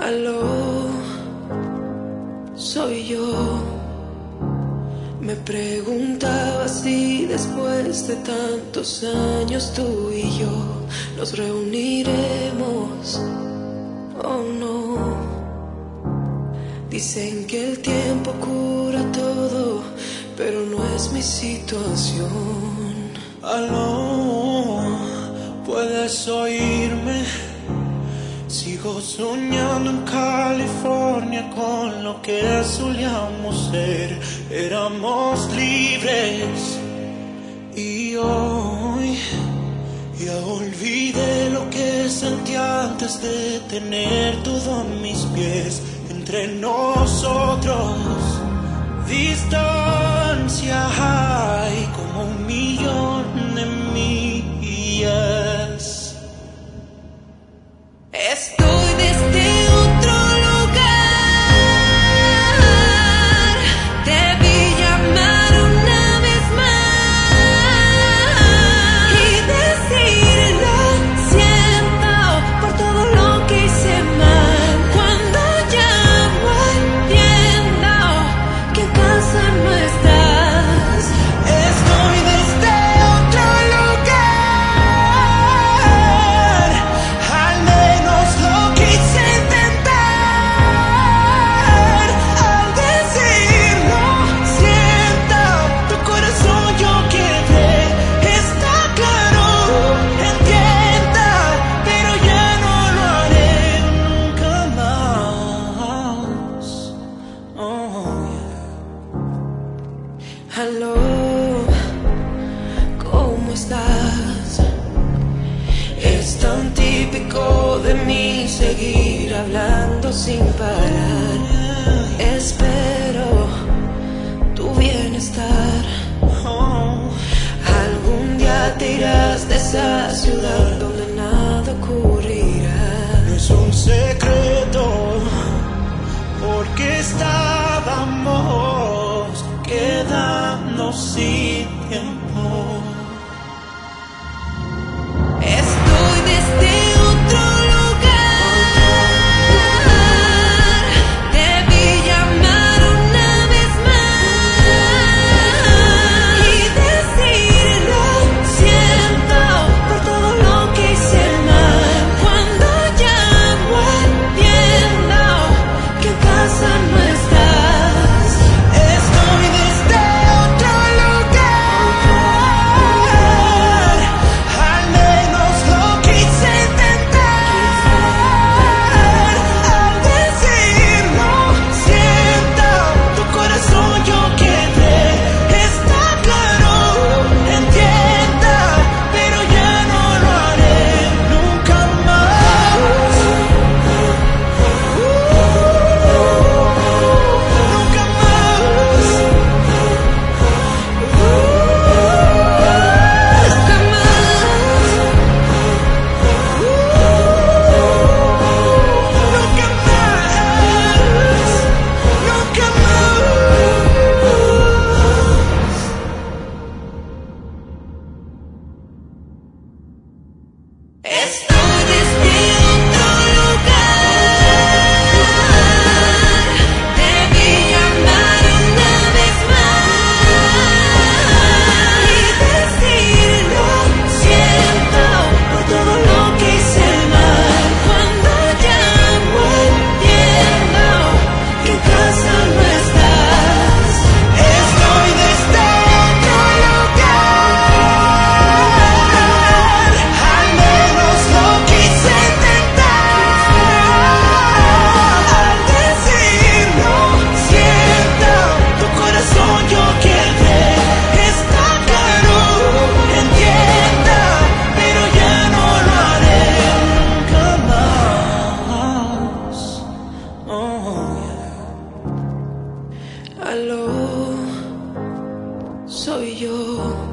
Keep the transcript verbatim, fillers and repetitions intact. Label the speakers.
Speaker 1: Aló, soy yo. Me preguntaba si después de tantos años tú y yo nos reuniremos o no. Dicen que el tiempo cura todo, pero no es mi situación.
Speaker 2: Aló, puedes oírme. Sigo soñando en California con lo que solíamos ser. Éramos libres y hoy ya olvidé lo que sentí antes de tener todo a mis pies. Entre nosotros distancia hay como un millón de millas.
Speaker 1: Estoy desde otro lugar, debí llamar una vez más y decirlo, siento por todo lo que hice mal. Cuando llamo entiendo que en casa no estás. Estoy desde otro lugar, al menos lo quise intentar. Al decirlo, siento tu corazón yo quebré. Está claro, entienda, pero ya no lo haré
Speaker 2: Nunca más. Oh, yeah.
Speaker 1: Aló, ¿cómo estás? Es tan típico de mí seguir hablando sin parar. Espero tu bienestar.
Speaker 2: Oh.
Speaker 1: Algún día te irás de esa ciudad donde nada ocurrirá.
Speaker 2: No es un secreto, porque estábamos quedando sin tiempo.
Speaker 1: Estoy desde otro lugar, debí llamar una vez más y decirlo, siento por todo lo que hice mal. Cuando llamo entiendo que en casa no estás. Estoy desde otro lugar, al menos lo quise intentar. Al decirlo, siento tu corazón yo quebré. Está claro, entienda, pero ya no lo haré nunca más. Nunca más. Nunca más, nunca más. Estoy desde otro lugar, debí llamar una vez más y decirlo, siento por todo lo que hice mal. Cuando llamo entiendo que en casa no estás. Estoy desde otro lugar, al menos lo quise intentar. Al decirlo, siento tu corazón yo quebré. Está claro, entienda, pero ya no lo haré
Speaker 2: Nunca más. Oh, yeah.
Speaker 1: Aló, soy yo.